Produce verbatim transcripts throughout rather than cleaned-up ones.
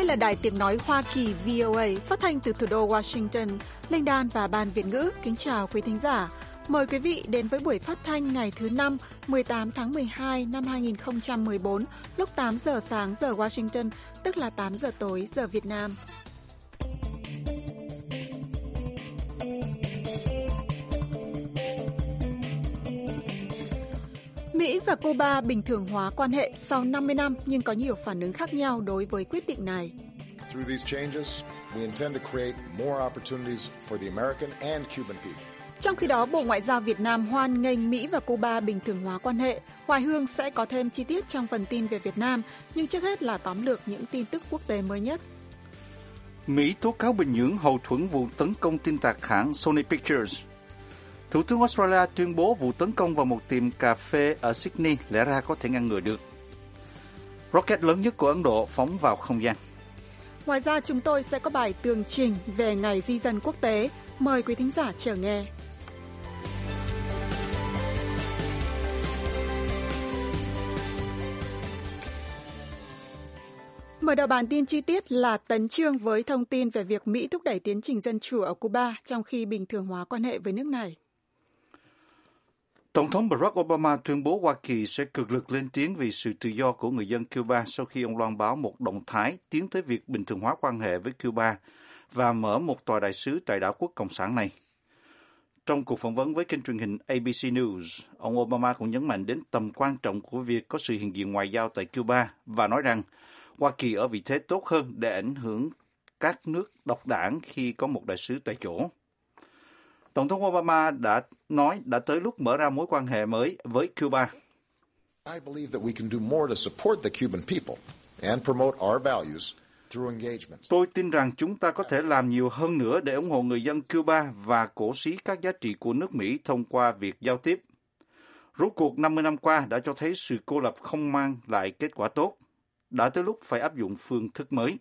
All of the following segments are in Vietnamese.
Đây là Đài Tiếng Nói Hoa Kỳ vê o a phát thanh từ thủ đô Washington. Linh Đan và Ban Việt ngữ kính chào quý thính giả. Mời quý vị đến với buổi phát thanh ngày thứ năm, mười tám tháng mười hai năm hai nghìn không trăm mười bốn, lúc tám giờ sáng giờ Washington, tức là tám giờ tối giờ Việt Nam. Mỹ và Cuba bình thường hóa quan hệ sau năm mươi năm nhưng có nhiều phản ứng khác nhau đối với quyết định này. Trong khi đó, Bộ Ngoại giao Việt Nam hoan nghênh Mỹ và Cuba bình thường hóa quan hệ. Hoài Hương sẽ có thêm chi tiết trong phần tin về Việt Nam, nhưng trước hết là tóm lược những tin tức quốc tế mới nhất. Mỹ tố cáo Bình Nhưỡng hậu thuẫn vụ tấn công tin tặc hãng Sony Pictures. Thủ tướng Australia tuyên bố vụ tấn công vào một tiệm cà phê ở Sydney lẽ ra có thể ngăn ngừa được. Rocket lớn nhất của Ấn Độ phóng vào không gian. Ngoài ra chúng tôi sẽ có bài tường trình về Ngày Di dân quốc tế. Mời quý thính giả chờ nghe. Mở đầu bản tin chi tiết là Tấn Chương với thông tin về việc Mỹ thúc đẩy tiến trình dân chủ ở Cuba trong khi bình thường hóa quan hệ với nước này. Tổng thống Barack Obama tuyên bố Hoa Kỳ sẽ cực lực lên tiếng vì sự tự do của người dân Cuba sau khi ông loan báo một động thái tiến tới việc bình thường hóa quan hệ với Cuba và mở một tòa đại sứ tại đảo quốc Cộng sản này. Trong cuộc phỏng vấn với kênh truyền hình A B C News, ông Obama cũng nhấn mạnh đến tầm quan trọng của việc có sự hiện diện ngoại giao tại Cuba và nói rằng Hoa Kỳ ở vị thế tốt hơn để ảnh hưởng các nước độc đảng khi có một đại sứ tại chỗ. Tổng thống Obama đã nói đã tới lúc mở ra mối quan hệ mới với Cuba. I believe that we can do more to support the Cuban people and promote our values through engagement. Tôi tin rằng chúng ta có thể làm nhiều hơn nữa để ủng hộ người dân Cuba và cổ xí các giá trị của nước Mỹ thông qua việc giao tiếp. Rốt cuộc năm mươi năm qua đã cho thấy sự cô lập không mang lại kết quả tốt. Đã tới lúc phải áp dụng phương thức mới.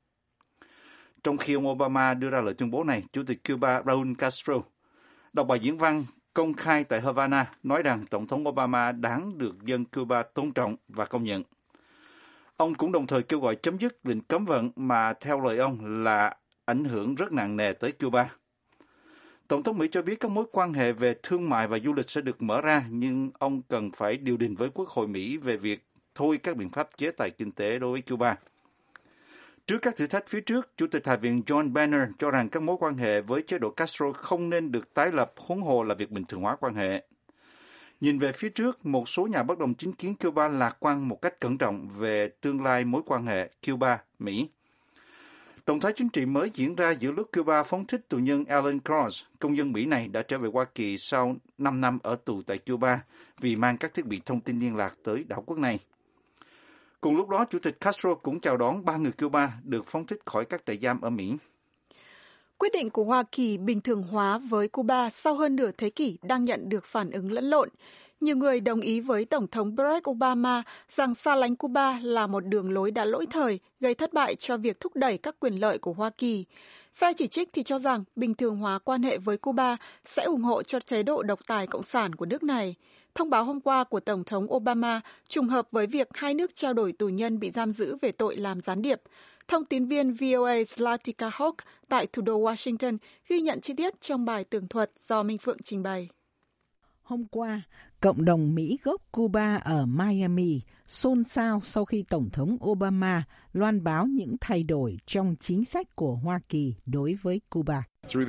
Trong khi ông Obama đưa ra lời tuyên bố này, Chủ tịch Cuba Raúl Castro đọc bài diễn văn công khai tại Havana nói rằng Tổng thống Obama đáng được dân Cuba tôn trọng và công nhận. Ông cũng đồng thời kêu gọi chấm dứt lệnh cấm vận mà theo lời ông là ảnh hưởng rất nặng nề tới Cuba. Tổng thống Mỹ cho biết các mối quan hệ về thương mại và du lịch sẽ được mở ra, nhưng ông cần phải điều đình với Quốc hội Mỹ về việc thôi các biện pháp chế tài kinh tế đối với Cuba. Trước các thử thách phía trước, Chủ tịch Hạ viện John Boehner cho rằng các mối quan hệ với chế độ Castro không nên được tái lập, huống hồ là việc bình thường hóa quan hệ. Nhìn về phía trước, một số nhà bất đồng chính kiến Cuba lạc quan một cách cẩn trọng về tương lai mối quan hệ Cuba-Mỹ. Động thái chính trị mới diễn ra giữa lúc Cuba phóng thích tù nhân Alan Cross, công dân Mỹ này đã trở về Hoa Kỳ sau năm năm ở tù tại Cuba vì mang các thiết bị thông tin liên lạc tới đảo quốc này. Cùng lúc đó, Chủ tịch Castro cũng chào đón ba người Cuba được phóng thích khỏi các trại giam ở Mỹ. Quyết định của Hoa Kỳ bình thường hóa với Cuba sau hơn nửa thế kỷ đang nhận được phản ứng lẫn lộn. Nhiều người đồng ý với Tổng thống Barack Obama rằng xa lánh Cuba là một đường lối đã lỗi thời, gây thất bại cho việc thúc đẩy các quyền lợi của Hoa Kỳ. Phe chỉ trích thì cho rằng bình thường hóa quan hệ với Cuba sẽ ủng hộ cho chế độ độc tài cộng sản của nước này. Thông báo hôm qua của Tổng thống Obama trùng hợp với việc hai nước trao đổi tù nhân bị giam giữ về tội làm gián điệp. Thông tín viên vê o a Zlatica Hawk tại thủ đô Washington ghi nhận chi tiết trong bài tường thuật do Minh Phượng trình bày. Hôm qua, cộng đồng Mỹ gốc Cuba ở Miami xôn xao sau khi Tổng thống Obama loan báo những thay đổi trong chính sách của Hoa Kỳ đối với Cuba.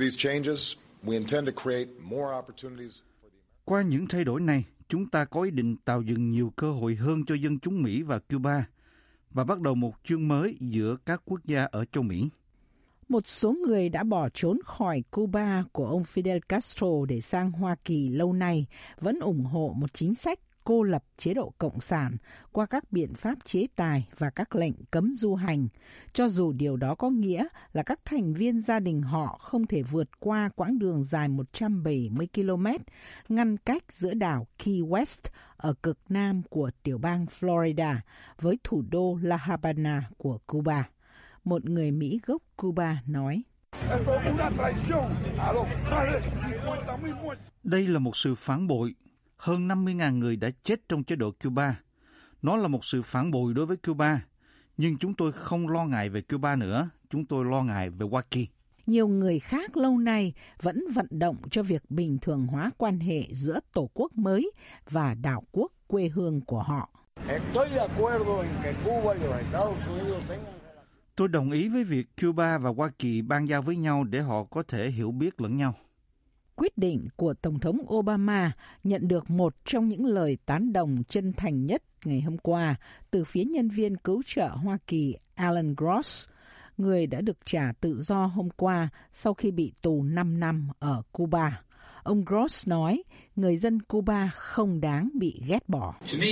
Qua những thay đổi này, chúng ta có ý định tạo dựng nhiều cơ hội hơn cho dân chúng Mỹ và Cuba và bắt đầu một chương mới giữa các quốc gia ở châu Mỹ. Một số người đã bỏ trốn khỏi Cuba của ông Fidel Castro để sang Hoa Kỳ lâu nay vẫn ủng hộ một chính sách cô lập chế độ cộng sản qua các biện pháp chế tài và các lệnh cấm du hành, cho dù điều đó có nghĩa là các thành viên gia đình họ không thể vượt qua quãng đường dài một trăm bảy mươi ki lô mét ngăn cách giữa đảo Key West ở cực nam của tiểu bang Florida với thủ đô La Habana của Cuba. Một người Mỹ gốc Cuba nói. Đây là một sự phản bội. Hơn năm mươi nghìn người đã chết trong chế độ Cuba. Nó là một sự phản bội đối với Cuba. Nhưng chúng tôi không lo ngại về Cuba nữa, chúng tôi lo ngại về Hoa Kỳ. Nhiều người khác lâu nay vẫn vận động cho việc bình thường hóa quan hệ giữa tổ quốc mới và đảo quốc quê hương của họ. Tôi đồng ý với việc Cuba và Hoa Kỳ ban giao với nhau để họ có thể hiểu biết lẫn nhau. Quyết định của Tổng thống Obama nhận được một trong những lời tán đồng chân thành nhất ngày hôm qua từ phía nhân viên cứu trợ Hoa Kỳ Alan Gross, người đã được trả tự do hôm qua sau khi bị tù năm năm ở Cuba. Ông Gross nói, người dân Cuba không đáng bị ghét bỏ.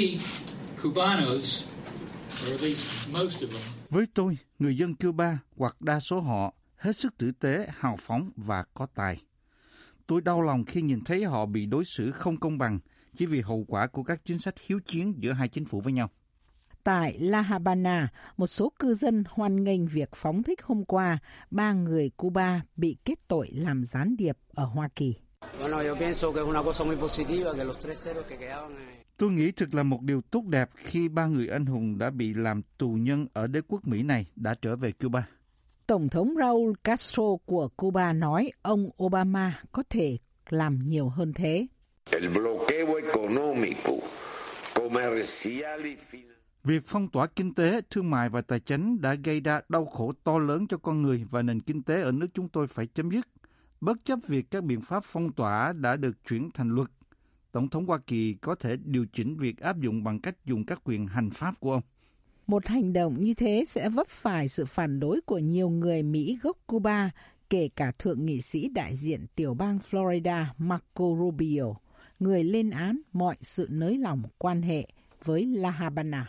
Với tôi, người dân Cuba hoặc đa số họ hết sức tử tế, hào phóng và có tài. Tôi đau lòng khi nhìn thấy họ bị đối xử không công bằng chỉ vì hậu quả của các chính sách hiếu chiến giữa hai chính phủ với nhau. Tại La Habana, một số cư dân hoan nghênh việc phóng thích hôm qua ba người Cuba bị kết tội làm gián điệp ở Hoa Kỳ. Tôi nghĩ thực là một điều tốt đẹp khi ba người anh hùng đã bị làm tù nhân ở đế quốc Mỹ này đã trở về Cuba. Tổng thống Raúl Castro của Cuba nói ông Obama có thể làm nhiều hơn thế. Việc phong tỏa kinh tế, thương mại và tài chính đã gây ra đau khổ to lớn cho con người và nền kinh tế ở nước chúng tôi phải chấm dứt. Bất chấp việc các biện pháp phong tỏa đã được chuyển thành luật, Tổng thống Hoa Kỳ có thể điều chỉnh việc áp dụng bằng cách dùng các quyền hành pháp của ông. Một hành động như thế sẽ vấp phải sự phản đối của nhiều người Mỹ gốc Cuba, kể cả Thượng nghị sĩ đại diện tiểu bang Florida Marco Rubio, người lên án mọi sự nới lỏng quan hệ với La Habana.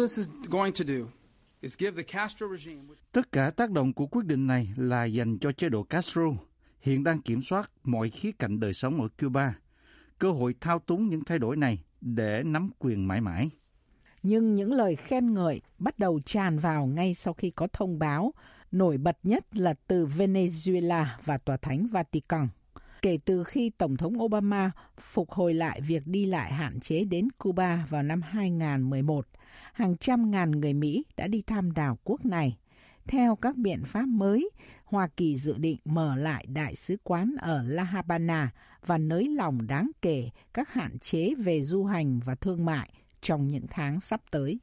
Tất cả tác động của quyết định này là dành cho chế độ Castro, hiện đang kiểm soát mọi khía cạnh đời sống ở Cuba, cơ hội thao túng những thay đổi này để nắm quyền mãi mãi. Nhưng những lời khen ngợi bắt đầu tràn vào ngay sau khi có thông báo, nổi bật nhất là từ Venezuela và Tòa Thánh Vatican. Kể từ khi Tổng thống Obama phục hồi lại việc đi lại hạn chế đến Cuba vào năm hai nghìn không trăm mười một, hàng trăm ngàn người Mỹ đã đi thăm đảo quốc này. Theo các biện pháp mới, Hoa Kỳ dự định mở lại đại sứ quán ở La Habana và nới lỏng đáng kể các hạn chế về du hành và thương mại trong những tháng sắp tới.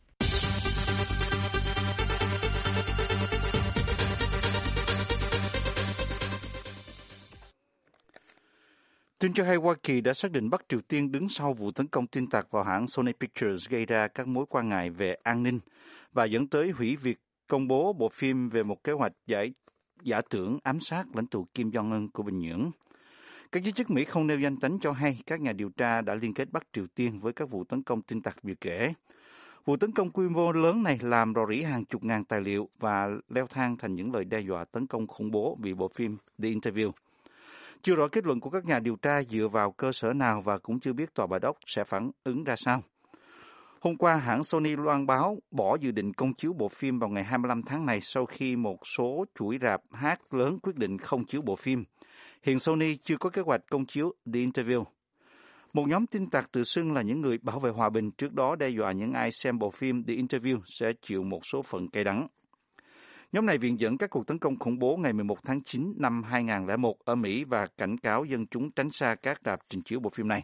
Tin cho hay Hoa Kỳ đã xác định Bắc Triều Tiên đứng sau vụ tấn công tin tặc vào hãng Sony Pictures gây ra các mối quan ngại về an ninh và dẫn tới hủy việc công bố bộ phim về một kế hoạch giải, giả tưởng ám sát lãnh tụ Kim Jong-un của Bình Nhưỡng. Các giới chức Mỹ không nêu danh tính cho hay các nhà điều tra đã liên kết Bắc Triều Tiên với các vụ tấn công tin tặc vừa kể. Vụ tấn công quy mô lớn này làm rò rỉ hàng chục ngàn tài liệu và leo thang thành những lời đe dọa tấn công khủng bố vì bộ phim The Interview. Chưa rõ kết luận của các nhà điều tra dựa vào cơ sở nào và cũng chưa biết tòa Bạch Ốc sẽ phản ứng ra sao. Hôm qua, hãng Sony loan báo bỏ dự định công chiếu bộ phim vào ngày hai mươi lăm tháng này sau khi một số chuỗi rạp hát lớn quyết định không chiếu bộ phim. Hiện Sony chưa có kế hoạch công chiếu The Interview. Một nhóm tin tặc tự xưng là những người bảo vệ hòa bình trước đó đe dọa những ai xem bộ phim The Interview sẽ chịu một số phận cay đắng. Nhóm này viện dẫn các cuộc tấn công khủng bố ngày mười một tháng chín năm hai nghìn không trăm lẻ một ở Mỹ và cảnh cáo dân chúng tránh xa các rạp trình chiếu bộ phim này.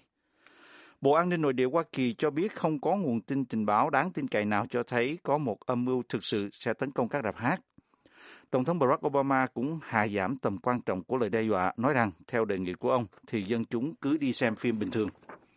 Bộ An ninh Nội địa Hoa Kỳ cho biết không có nguồn tin tình báo đáng tin cậy nào cho thấy có một âm mưu thực sự sẽ tấn công các rạp hát. Tổng thống Barack Obama cũng hạ giảm tầm quan trọng của lời đe dọa, nói rằng theo đề nghị của ông thì dân chúng cứ đi xem phim bình thường.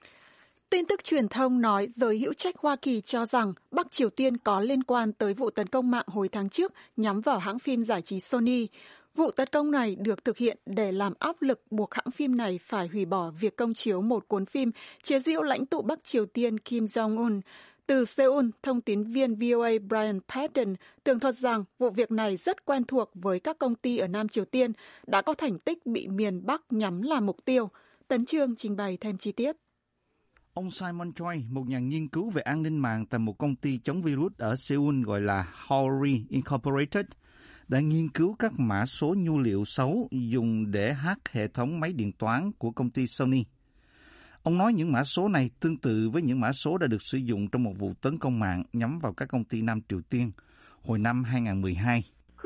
Tin tức truyền thông nói giới hữu trách Hoa Kỳ cho rằng Bắc Triều Tiên có liên quan tới vụ tấn công mạng hồi tháng trước nhắm vào hãng phim giải trí Sony. Vụ tấn công này được thực hiện để làm áp lực buộc hãng phim này phải hủy bỏ việc công chiếu một cuốn phim chế giễu lãnh tụ Bắc Triều Tiên Kim Jong-un. Từ Seoul, thông tín viên vê o a Brian Patton tường thuật rằng vụ việc này rất quen thuộc với các công ty ở Nam Triều Tiên đã có thành tích bị miền Bắc nhắm làm mục tiêu. Tấn Chương trình bày thêm chi tiết. Ông Simon Choi, một nhà nghiên cứu về an ninh mạng tại một công ty chống virus ở Seoul gọi là Hori Incorporated, đã nghiên cứu các mã số nhu liệu xấu dùng để hack hệ thống máy điện toán của công ty Sony. Ông nói những mã số này tương tự với những mã số đã được sử dụng trong một vụ tấn công mạng nhắm vào các công ty Nam Triều Tiên hồi năm hai không một hai.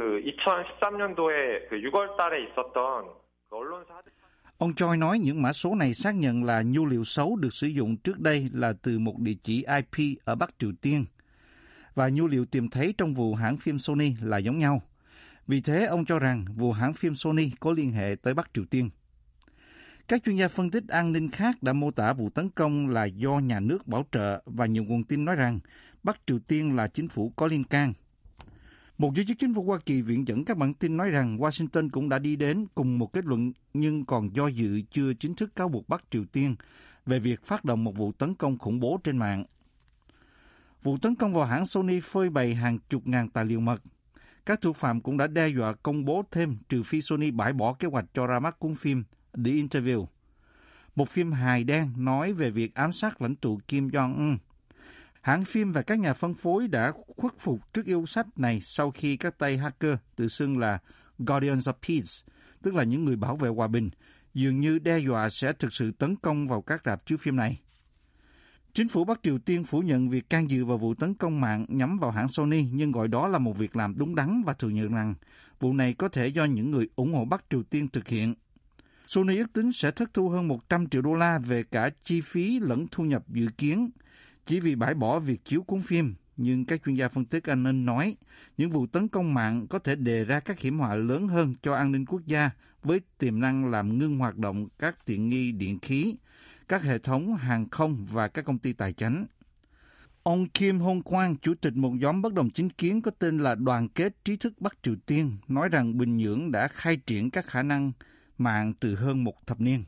Ông Choi nói những mã số này xác nhận là nhu liệu xấu được sử dụng trước đây là từ một địa chỉ I P ở Bắc Triều Tiên, và nhu liệu tìm thấy trong vụ hãng phim Sony là giống nhau. Vì thế, ông cho rằng vụ hãng phim Sony có liên hệ tới Bắc Triều Tiên. Các chuyên gia phân tích an ninh khác đã mô tả vụ tấn công là do nhà nước bảo trợ, và nhiều nguồn tin nói rằng Bắc Triều Tiên là chính phủ có liên can. Một giới chức chính phủ Hoa Kỳ viện dẫn các bản tin nói rằng Washington cũng đã đi đến cùng một kết luận nhưng còn do dự chưa chính thức cáo buộc Bắc Triều Tiên về việc phát động một vụ tấn công khủng bố trên mạng. Vụ tấn công vào hãng Sony phơi bày hàng chục ngàn tài liệu mật. Các thủ phạm cũng đã đe dọa công bố thêm trừ phi Sony bãi bỏ kế hoạch cho ra mắt cuốn phim The Interview, một phim hài đen nói về việc ám sát lãnh tụ Kim Jong-un. Hãng phim và các nhà phân phối đã khuất phục trước yêu sách này sau khi các tay hacker tự xưng là Guardians of Peace, tức là những người bảo vệ hòa bình, dường như đe dọa sẽ thực sự tấn công vào các rạp chiếu phim này. Chính phủ Bắc Triều Tiên phủ nhận việc can dự vào vụ tấn công mạng nhắm vào hãng Sony, nhưng gọi đó là một việc làm đúng đắn và thừa nhận rằng vụ này có thể do những người ủng hộ Bắc Triều Tiên thực hiện. Sony ước tính sẽ thất thu hơn một trăm triệu đô la về cả chi phí lẫn thu nhập dự kiến chỉ vì bãi bỏ việc chiếu cuốn phim, nhưng các chuyên gia phân tích an ninh nói những vụ tấn công mạng có thể đề ra các hiểm họa lớn hơn cho an ninh quốc gia với tiềm năng làm ngưng hoạt động các tiện nghi điện khí, các hệ thống hàng không và các công ty tài chánh. Ông Kim Hong Kwang, chủ tịch một nhóm bất đồng chính kiến có tên là Đoàn kết trí thức Bắc Triều Tiên, nói rằng Bình Nhưỡng đã khai triển các khả năng mạng từ hơn một thập niên.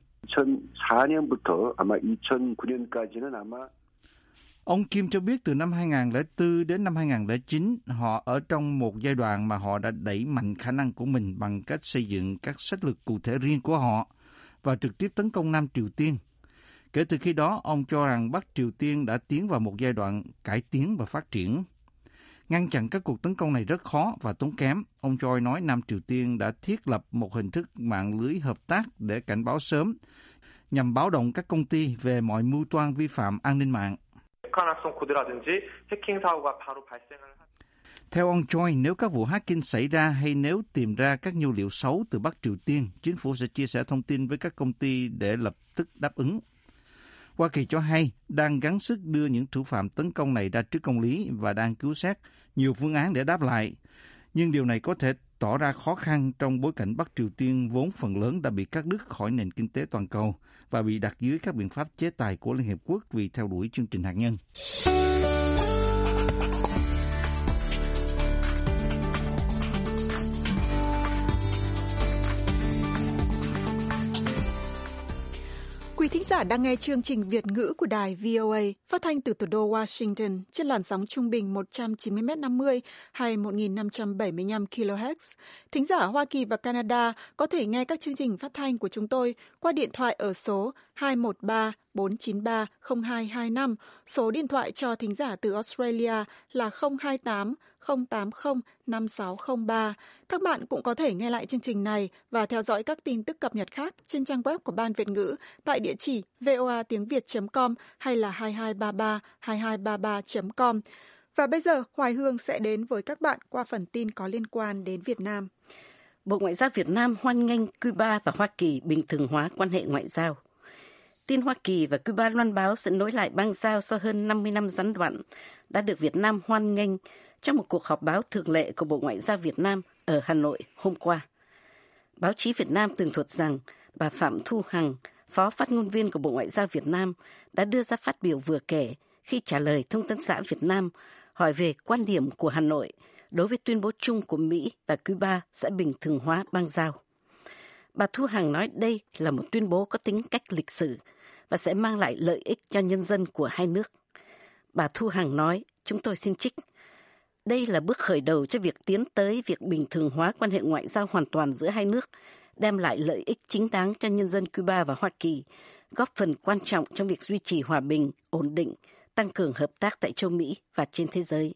Ông Kim cho biết từ năm hai không không bốn đến năm hai không không chín, họ ở trong một giai đoạn mà họ đã đẩy mạnh khả năng của mình bằng cách xây dựng các sách lược cụ thể riêng của họ và trực tiếp tấn công Nam Triều Tiên. Kể từ khi đó, ông cho rằng Bắc Triều Tiên đã tiến vào một giai đoạn cải tiến và phát triển. Ngăn chặn các cuộc tấn công này rất khó và tốn kém. Ông Choi nói Nam Triều Tiên đã thiết lập một hình thức mạng lưới hợp tác để cảnh báo sớm, nhằm báo động các công ty về mọi mưu toan vi phạm an ninh mạng. Theo ông Choi, nếu các vụ hacking xảy ra hay nếu tìm ra các nhu liệu xấu từ Bắc Triều Tiên, chính phủ sẽ chia sẻ thông tin với các công ty để lập tức đáp ứng. Hoa Kỳ cho hay đang gắng sức đưa những thủ phạm tấn công này ra trước công lý và đang cứu xét nhiều phương án để đáp lại. Nhưng điều này có thể tỏ ra khó khăn trong bối cảnh Bắc Triều Tiên vốn phần lớn đã bị cắt đứt khỏi nền kinh tế toàn cầu và bị đặt dưới các biện pháp chế tài của Liên Hiệp Quốc vì theo đuổi chương trình hạt nhân. Quý thính giả đang nghe chương trình Việt ngữ của đài vê o a phát thanh từ thủ đô Washington trên làn sóng trung bình một trăm chín mươi mét năm mươi hay một nghìn năm trăm bảy mươi lăm ki lô héc. Thính giả Hoa Kỳ và Canada có thể nghe các chương trình phát thanh của chúng tôi qua điện thoại ở số hai một ba bốn chín ba không hai hai năm. Số điện thoại cho thính giả từ Australia là không hai tám không tám không năm sáu không ba. Các bạn cũng có thể nghe lại chương trình này và theo dõi các tin tức cập nhật khác trên trang web của Ban Việt ngữ tại địa chỉ voa tiếng việt chấm com hay là hai hai ba ba hai hai ba ba chấm com. Và bây giờ Hoài Hương sẽ đến với các bạn qua phần tin có liên quan đến Việt Nam. Bộ Ngoại giao Việt Nam hoan nghênh Cuba và Hoa Kỳ bình thường hóa quan hệ ngoại giao. Tin Hoa Kỳ và Cuba loan báo sẽ nối lại bang giao sau hơn năm mươi năm gián đoạn đã được Việt Nam hoan nghênh trong một cuộc họp báo thường lệ của Bộ Ngoại giao Việt Nam ở Hà Nội hôm qua. Báo chí Việt Nam tường thuật rằng bà Phạm Thu Hằng, Phó Phát ngôn viên của Bộ Ngoại giao Việt Nam, đã đưa ra phát biểu vừa kể khi trả lời Thông tấn xã Việt Nam hỏi về quan điểm của Hà Nội đối với tuyên bố chung của Mỹ và Cuba sẽ bình thường hóa bang giao. Bà Thu Hằng nói đây là một tuyên bố có tính cách lịch sử và sẽ mang lại lợi ích cho nhân dân của hai nước. Bà Thu Hằng nói, chúng tôi xin trích, đây là bước khởi đầu cho việc tiến tới việc bình thường hóa quan hệ ngoại giao hoàn toàn giữa hai nước, đem lại lợi ích chính đáng cho nhân dân Cuba và Hoa Kỳ, góp phần quan trọng trong việc duy trì hòa bình, ổn định, tăng cường hợp tác tại châu Mỹ và trên thế giới.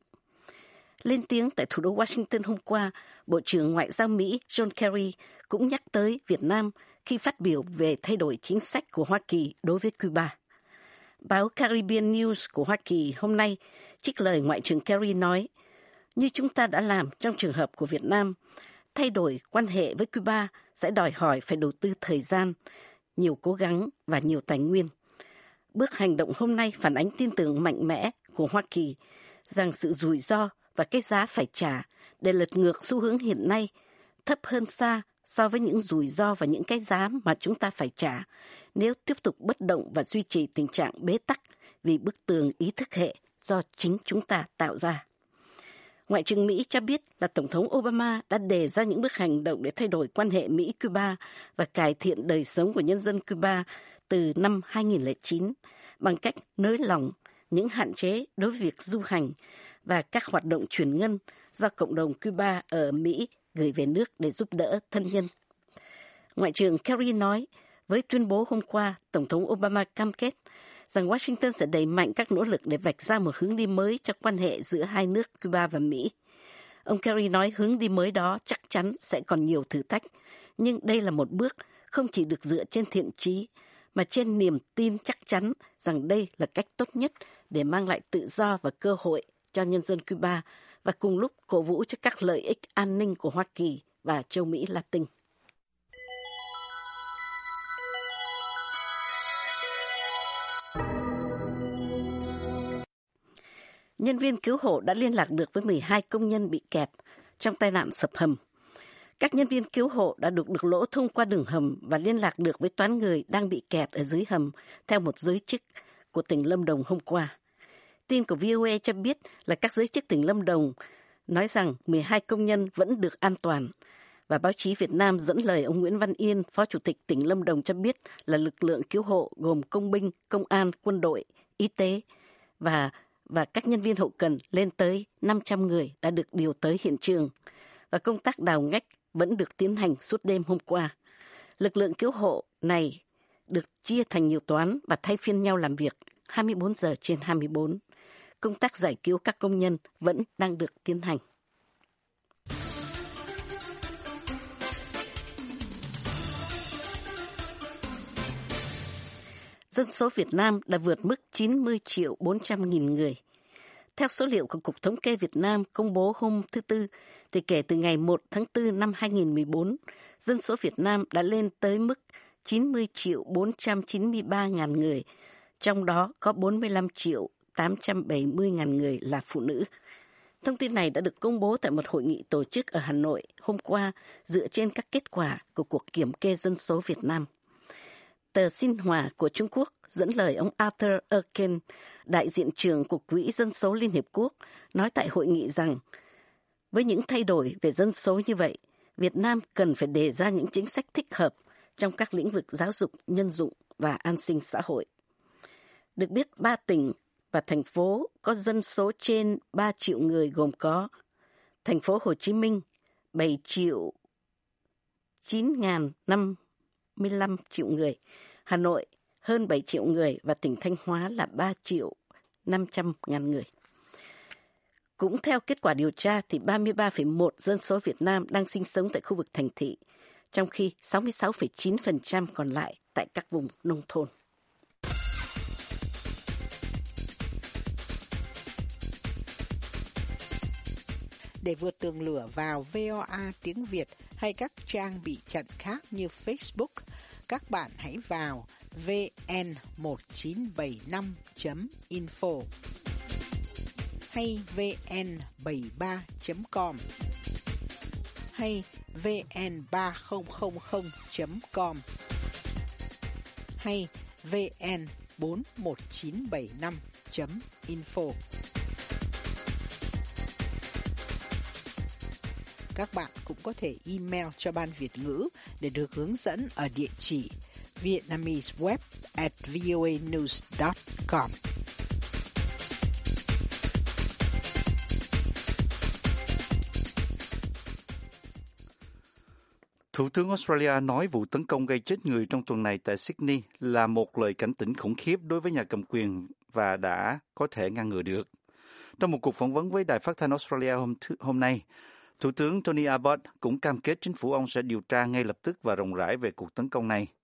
Lên tiếng tại thủ đô Washington hôm qua, Bộ trưởng Ngoại giao Mỹ John Kerry cũng nhắc tới Việt Nam khi phát biểu về thay đổi chính sách của Hoa Kỳ đối với Cuba. Báo Caribbean News của Hoa Kỳ hôm nay trích lời Ngoại trưởng Kerry nói, Như chúng ta đã làm trong trường hợp của Việt Nam, thay đổi quan hệ với Cuba sẽ đòi hỏi phải đầu tư thời gian, nhiều cố gắng và nhiều tài nguyên. Bước hành động hôm nay phản ánh tin tưởng mạnh mẽ của Hoa Kỳ rằng sự rủi ro và cái giá phải trả để lật ngược xu hướng hiện nay thấp hơn xa so với những rủi ro và những cái giá mà chúng ta phải trả nếu tiếp tục bất động và duy trì tình trạng bế tắc vì bức tường ý thức hệ do chính chúng ta tạo ra. Ngoại trưởng Mỹ cho biết là Tổng thống Obama đã đề ra những bước hành động để thay đổi quan hệ Mỹ-Cuba và cải thiện đời sống của nhân dân Cuba từ năm hai nghìn không trăm lẻ chín bằng cách nới lỏng những hạn chế đối với việc du hành và các hoạt động chuyển ngân do cộng đồng Cuba ở Mỹ gửi về nước để giúp đỡ thân nhân. Ngoại trưởng Kerry nói, với tuyên bố hôm qua, Tổng thống Obama cam kết rằng Washington sẽ đẩy mạnh các nỗ lực để vạch ra một hướng đi mới cho quan hệ giữa hai nước Cuba và Mỹ. Ông Kerry nói hướng đi mới đó chắc chắn sẽ còn nhiều thử thách, nhưng đây là một bước không chỉ được dựa trên thiện chí, mà trên niềm tin chắc chắn rằng đây là cách tốt nhất để mang lại tự do và cơ hội cho nhân dân Cuba và cùng lúc cổ vũ cho các lợi ích an ninh của Hoa Kỳ và châu Mỹ Latin. Nhân viên cứu hộ đã liên lạc được với mười hai công nhân bị kẹt trong tai nạn sập hầm. Các nhân viên cứu hộ đã đục được lỗ thông qua đường hầm và liên lạc được với toán người đang bị kẹt ở dưới hầm, theo một giới chức của tỉnh Lâm Đồng hôm qua. Tin của vê o a cho biết là các giới chức tỉnh Lâm Đồng nói rằng mười hai công nhân vẫn được an toàn. Và báo chí Việt Nam dẫn lời ông Nguyễn Văn Yên, Phó Chủ tịch tỉnh Lâm Đồng cho biết là lực lượng cứu hộ gồm công binh, công an, quân đội, y tế và và các nhân viên hậu cần lên tới năm trăm người đã được điều tới hiện trường. Và công tác đào ngách vẫn được tiến hành suốt đêm hôm qua. Lực lượng cứu hộ này được chia thành nhiều toán và thay phiên nhau làm việc hai mươi bốn giờ trên hai mươi bốn. Công tác giải cứu các công nhân vẫn đang được tiến hành. Dân số Việt Nam đã vượt mức chín mươi triệu bốn trăm nghìn người. Theo số liệu của Cục Thống kê Việt Nam công bố hôm thứ Tư, thì kể từ ngày một tháng tư năm hai nghìn không trăm mười bốn, dân số Việt Nam đã lên tới mức chín mươi triệu bốn trăm chín mươi ba nghìn người, trong đó có bốn mươi lăm triệu tám trăm bảy mươi nghìn người là phụ nữ. Thông tin này đã được công bố tại một hội nghị tổ chức ở Hà Nội hôm qua dựa trên các kết quả của cuộc kiểm kê dân số Việt Nam. Tờ Xin Hòa của Trung Quốc dẫn lời ông Arthur Erken, đại diện trưởng của Quỹ Dân số Liên Hiệp Quốc, nói tại hội nghị rằng với những thay đổi về dân số như vậy, Việt Nam cần phải đề ra những chính sách thích hợp trong các lĩnh vực giáo dục, nhân dụng và an sinh xã hội. Được biết, ba tỉnh và thành phố có dân số trên ba triệu người gồm có thành phố Hồ Chí Minh bảy triệu chín nghìn năm mươi lăm triệu người, Hà Nội hơn bảy triệu người và tỉnh Thanh Hóa là ba triệu năm trăm nghìn người. Cũng theo kết quả điều tra thì ba mươi ba phẩy một dân số Việt Nam đang sinh sống tại khu vực thành thị, trong khi sáu mươi sáu phẩy chín phần trăm còn lại tại các vùng nông thôn. Để vượt tường lửa vào vê o a tiếng Việt hay các trang bị chặn khác như Facebook, các bạn hãy vào vê en một chín bảy năm chấm info hay vê en bảy ba chấm com hay vê en ba không không không chấm com hay vê en bốn một chín bảy năm chấm info. Các bạn cũng có thể email cho Ban Việt ngữ để được hướng dẫn ở địa chỉ vietnameseweb at voanews dot com. Thủ tướng Australia nói vụ tấn công gây chết người trong tuần này tại Sydney là một lời cảnh tỉnh khủng khiếp đối với nhà cầm quyền và đã có thể ngăn ngừa được. Trong một cuộc phỏng vấn với Đài Phát thanh Australia hôm, hôm nay, Thủ tướng Tony Abbott cũng cam kết chính phủ ông sẽ điều tra ngay lập tức và rộng rãi về cuộc tấn công này.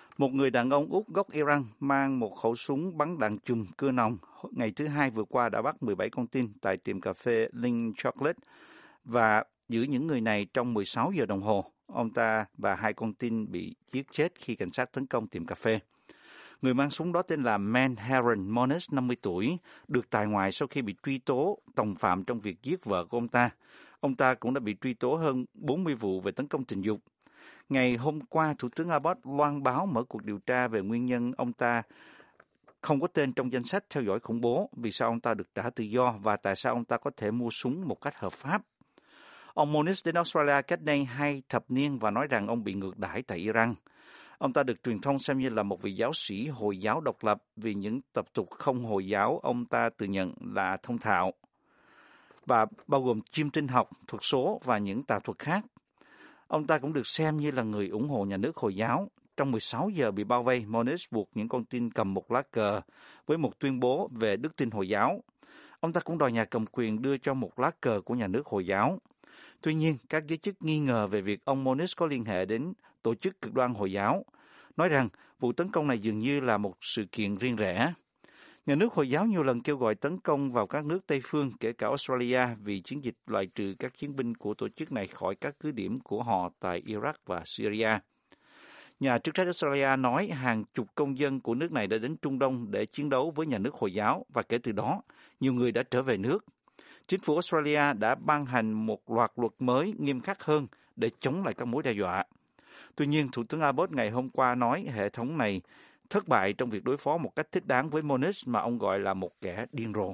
Một người đàn ông Úc gốc Iran mang một khẩu súng bắn đạn chùm cưa nòng ngày thứ Hai vừa qua đã bắt mười bảy con tin tại tiệm cà phê Link Chocolate và giữ những người này trong mười sáu giờ đồng hồ. Ông ta và hai con tin bị giết chết khi cảnh sát tấn công tiệm cà phê. Người mang súng đó tên là Man Haron Moniz, năm mươi tuổi, được tại ngoại sau khi bị truy tố đồng phạm trong việc giết vợ của ông ta. Ông ta cũng đã bị truy tố hơn bốn mươi vụ về tấn công tình dục. Ngày hôm qua, Thủ tướng Abbott loan báo mở cuộc điều tra về nguyên nhân ông ta không có tên trong danh sách theo dõi khủng bố, vì sao ông ta được trả tự do và tại sao ông ta có thể mua súng một cách hợp pháp. Ông Moniz đến Australia cách đây hai thập niên và nói rằng ông bị ngược đãi tại Iran. Ông ta được truyền thông xem như là một vị giáo sĩ Hồi giáo độc lập vì những tập tục không Hồi giáo ông ta tự nhận là thông thạo, và bao gồm chiêm tinh học, thuật số và những tà thuật khác. Ông ta cũng được xem như là người ủng hộ nhà nước Hồi giáo. Trong mười sáu giờ bị bao vây, Moniz buộc những con tin cầm một lá cờ với một tuyên bố về đức tin Hồi giáo. Ông ta cũng đòi nhà cầm quyền đưa cho một lá cờ của nhà nước Hồi giáo. Tuy nhiên, các giới chức nghi ngờ về việc ông Moniz có liên hệ đến tổ chức cực đoan Hồi giáo, nói rằng vụ tấn công này dường như là một sự kiện riêng rẽ. Nhà nước Hồi giáo nhiều lần kêu gọi tấn công vào các nước Tây phương, kể cả Australia, vì chiến dịch loại trừ các chiến binh của tổ chức này khỏi các cứ điểm của họ tại Iraq và Syria. Nhà chức trách Australia nói hàng chục công dân của nước này đã đến Trung Đông để chiến đấu với nhà nước Hồi giáo và kể từ đó, nhiều người đã trở về nước. Chính phủ Australia đã ban hành một loạt luật mới nghiêm khắc hơn để chống lại các mối đe dọa. Tuy nhiên, Thủ tướng Abbott ngày hôm qua nói hệ thống này thất bại trong việc đối phó một cách thích đáng với Moniz mà ông gọi là một kẻ điên rồ.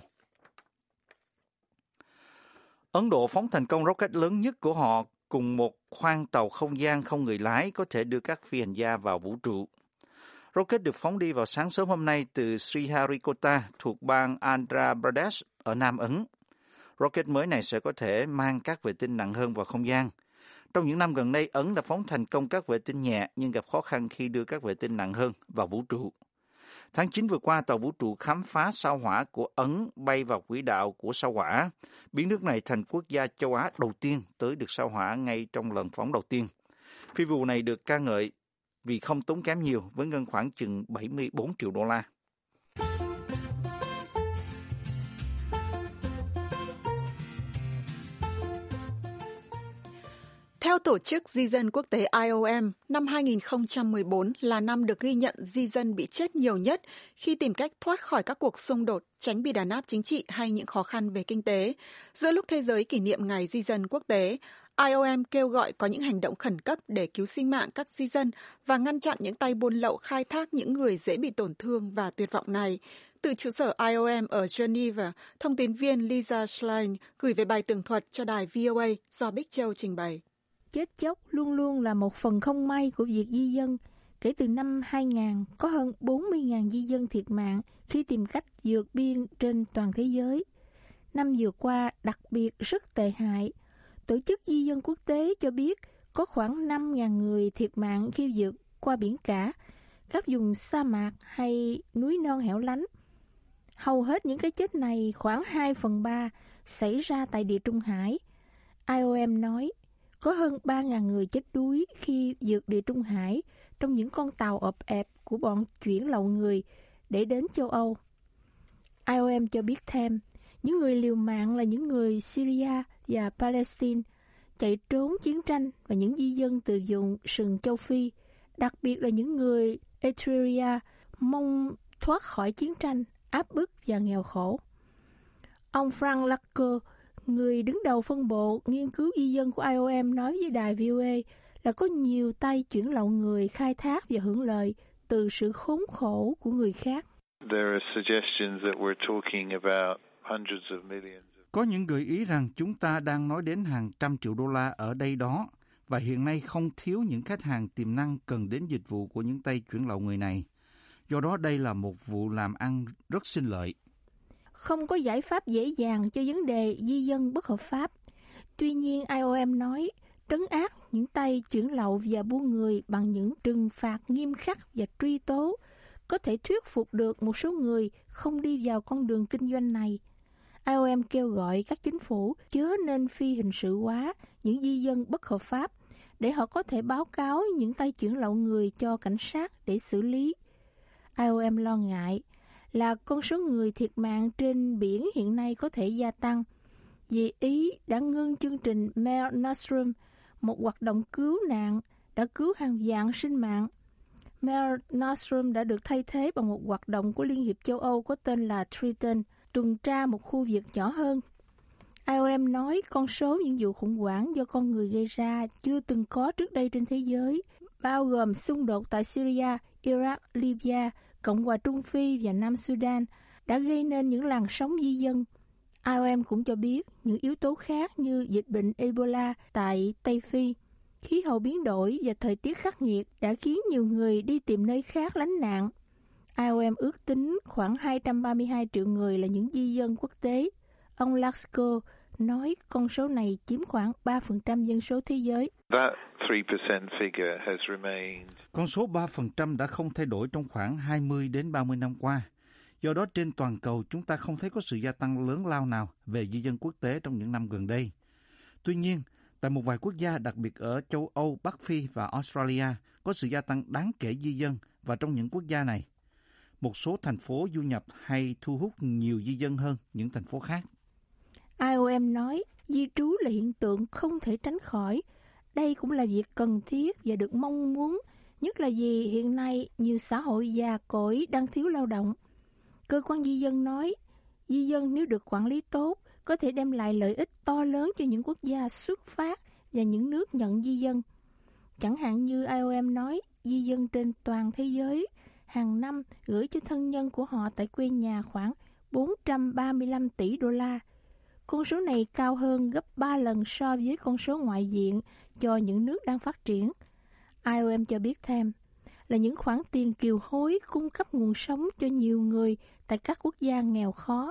Ấn Độ phóng thành công rocket lớn nhất của họ cùng một khoang tàu không gian không người lái có thể đưa các phi hành gia vào vũ trụ. Rocket được phóng đi vào sáng sớm hôm nay từ Sriharikota thuộc bang Andhra Pradesh ở Nam Ấn. Rocket mới này sẽ có thể mang các vệ tinh nặng hơn vào không gian. Trong những năm gần đây, Ấn đã phóng thành công các vệ tinh nhẹ nhưng gặp khó khăn khi đưa các vệ tinh nặng hơn vào vũ trụ. Tháng chín vừa qua, tàu vũ trụ khám phá sao hỏa của Ấn bay vào quỹ đạo của sao hỏa, biến nước này thành quốc gia châu Á đầu tiên tới được sao hỏa ngay trong lần phóng đầu tiên. Phi vụ này được ca ngợi vì không tốn kém nhiều với ngân khoảng chừng bảy mươi bốn triệu đô la. Theo Tổ chức Di dân Quốc tế I O M, năm hai nghìn không trăm mười bốn là năm được ghi nhận di dân bị chết nhiều nhất khi tìm cách thoát khỏi các cuộc xung đột, tránh bị đàn áp chính trị hay những khó khăn về kinh tế. Giữa lúc thế giới kỷ niệm Ngày Di dân Quốc tế, I O M kêu gọi có những hành động khẩn cấp để cứu sinh mạng các di dân và ngăn chặn những tay buôn lậu khai thác những người dễ bị tổn thương và tuyệt vọng này. Từ trụ sở I O M ở Geneva, thông tín viên Lisa Schlein gửi về bài tường thuật cho đài V O A do Bích Châu trình bày. Chết chóc luôn luôn là một phần không may của việc di dân. Kể từ năm hai nghìn, có hơn bốn mươi nghìn di dân thiệt mạng khi tìm cách vượt biên trên toàn thế giới. Năm vừa qua đặc biệt rất tệ hại. Tổ chức Di dân Quốc tế cho biết có khoảng năm nghìn người thiệt mạng khi vượt qua biển cả, các vùng sa mạc hay núi non hẻo lánh. Hầu hết những cái chết này, khoảng hai phần ba, xảy ra tại Địa Trung Hải. I O M nói, có hơn ba nghìn người chết đuối khi vượt Địa Trung Hải trong những con tàu ộp ẹp của bọn chuyển lậu người để đến châu Âu. I O M cho biết thêm, những người liều mạng là những người Syria và Palestine chạy trốn chiến tranh và những di dân từ vùng sừng châu Phi, đặc biệt là những người Eritrea mong thoát khỏi chiến tranh, áp bức và nghèo khổ. Ông Frank Lacker, người đứng đầu phân bộ nghiên cứu di dân của I O M nói với đài V O A là có nhiều tay chuyển lậu người khai thác và hưởng lợi từ sự khốn khổ của người khác. Có những gợi ý rằng chúng ta đang nói đến hàng trăm triệu đô la ở đây đó, và hiện nay không thiếu những khách hàng tiềm năng cần đến dịch vụ của những tay chuyển lậu người này. Do đó đây là một vụ làm ăn rất sinh lợi. Không có giải pháp dễ dàng cho vấn đề di dân bất hợp pháp. Tuy nhiên, I O M nói trấn áp những tay chuyển lậu và buôn người bằng những trừng phạt nghiêm khắc và truy tố có thể thuyết phục được một số người không đi vào con đường kinh doanh này. I O M kêu gọi các chính phủ chớ nên phi hình sự hóa những di dân bất hợp pháp, để họ có thể báo cáo những tay chuyển lậu người cho cảnh sát để xử lý. i o em lo ngại là con số người thiệt mạng trên biển hiện nay có thể gia tăng vì Ý đã ngưng chương trình Mare Nostrum, một hoạt động cứu nạn đã cứu hàng vạn sinh mạng. Mare Nostrum đã được thay thế bằng một hoạt động của Liên hiệp châu Âu có tên là Triton, tuần tra một khu vực nhỏ hơn. i o em nói con số những vụ khủng hoảng do con người gây ra chưa từng có trước đây trên thế giới, bao gồm xung đột tại Syria, Iraq, Libya, Cộng hòa Trung Phi và Nam Sudan, đã gây nên những làn sóng di dân. i o em cũng cho biết những yếu tố khác như dịch bệnh Ebola tại Tây Phi, khí hậu biến đổi và thời tiết khắc nghiệt đã khiến nhiều người đi tìm nơi khác lánh nạn. i o em ước tính khoảng hai trăm ba mươi hai triệu người là những di dân quốc tế. Ông Lasko nói con số này chiếm khoảng ba phần trăm dân số thế giới. Con số ba phần trăm đã không thay đổi trong khoảng hai mươi đến ba mươi năm qua. Do đó trên toàn cầu chúng ta không thấy có sự gia tăng lớn lao nào về di dân quốc tế trong những năm gần đây. Tuy nhiên, tại một vài quốc gia, đặc biệt ở châu Âu, Bắc Phi và Australia, có sự gia tăng đáng kể di dân, và trong những quốc gia này, một số thành phố du nhập hay thu hút nhiều di dân hơn những thành phố khác. i o em nói di trú là hiện tượng không thể tránh khỏi. Đây cũng là việc cần thiết và được mong muốn, nhất là vì hiện nay nhiều xã hội già cỗi đang thiếu lao động. Cơ quan di dân nói, di dân nếu được quản lý tốt có thể đem lại lợi ích to lớn cho những quốc gia xuất phát và những nước nhận di dân. Chẳng hạn như i o em nói, di dân trên toàn thế giới hàng năm gửi cho thân nhân của họ tại quê nhà khoảng bốn trăm ba mươi lăm tỷ đô la. Con số này cao hơn gấp ba lần so với con số ngoại viện cho những nước đang phát triển. i o em cho biết thêm là những khoản tiền kiều hối cung cấp nguồn sống cho nhiều người tại các quốc gia nghèo khó.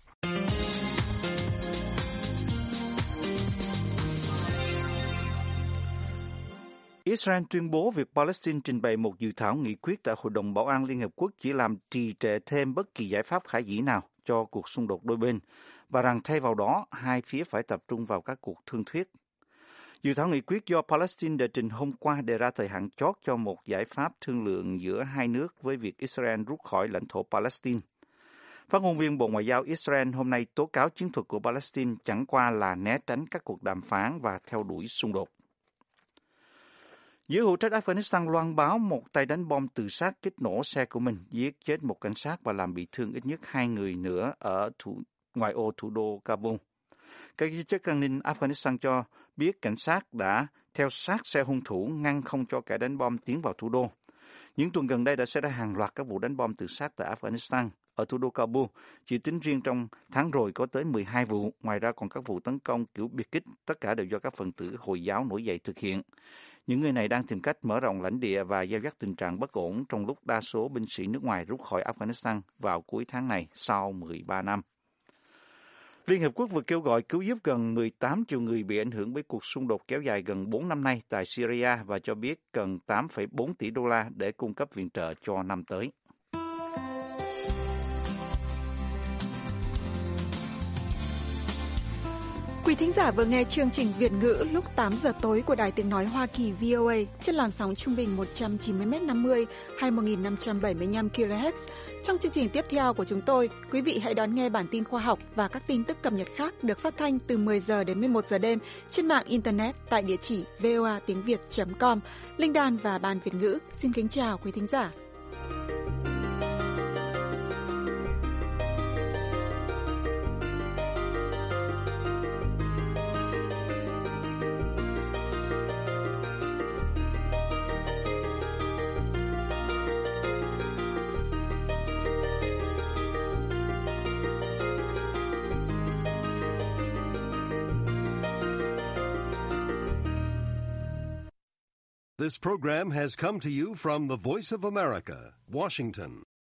Israel tuyên bố việc Palestine trình bày một dự thảo nghị quyết tại Hội đồng Bảo an Liên Hợp Quốc chỉ làm trì trệ thêm bất kỳ giải pháp khả dĩ nào cho cuộc xung đột đôi bên, và rằng thay vào đó, hai phía phải tập trung vào các cuộc thương thuyết. Dự thảo nghị quyết do Palestine đệ trình hôm qua đề ra thời hạn chót cho một giải pháp thương lượng giữa hai nước với việc Israel rút khỏi lãnh thổ Palestine. Phát ngôn viên Bộ Ngoại giao Israel hôm nay tố cáo chiến thuật của Palestine chẳng qua là né tránh các cuộc đàm phán và theo đuổi xung đột. Giới hữu trách Afghanistan loan báo một tay đánh bom tự sát kích nổ xe của mình, giết chết một cảnh sát và làm bị thương ít nhất hai người nữa ở thủ, ngoại ô thủ đô Kabul. Các giới chức an ninh Afghanistan cho biết cảnh sát đã theo sát xe hung thủ ngăn không cho kẻ đánh bom tiến vào thủ đô. Những tuần gần đây đã xảy ra hàng loạt các vụ đánh bom tự sát tại Afghanistan. Ở thủ đô Kabul, chỉ tính riêng trong tháng rồi có tới mười hai vụ, ngoài ra còn các vụ tấn công kiểu biệt kích, tất cả đều do các phần tử Hồi giáo nổi dậy thực hiện. Những người này đang tìm cách mở rộng lãnh địa và gieo rắc tình trạng bất ổn trong lúc đa số binh sĩ nước ngoài rút khỏi Afghanistan vào cuối tháng này sau mười ba năm. Liên Hợp Quốc vừa kêu gọi cứu giúp gần mười tám triệu người bị ảnh hưởng bởi cuộc xung đột kéo dài gần bốn năm nay tại Syria và cho biết cần tám phẩy bốn tỷ đô la để cung cấp viện trợ cho năm tới. Quý thính giả vừa nghe chương trình Việt ngữ lúc tám giờ tối của Đài Tiếng Nói Hoa Kỳ vê o a trên làn sóng trung bình một trăm chín mươi mét năm mươi hay một nghìn năm trăm bảy mươi lăm ki lô héc. Trong chương trình tiếp theo của chúng tôi, quý vị hãy đón nghe bản tin khoa học và các tin tức cập nhật khác được phát thanh từ mười giờ đến mười một giờ đêm trên mạng Internet tại địa chỉ voa tiếng việt chấm com. Linh Đan và Ban Việt ngữ xin kính chào quý thính giả. This program has come to you from the Voice of America, Washington.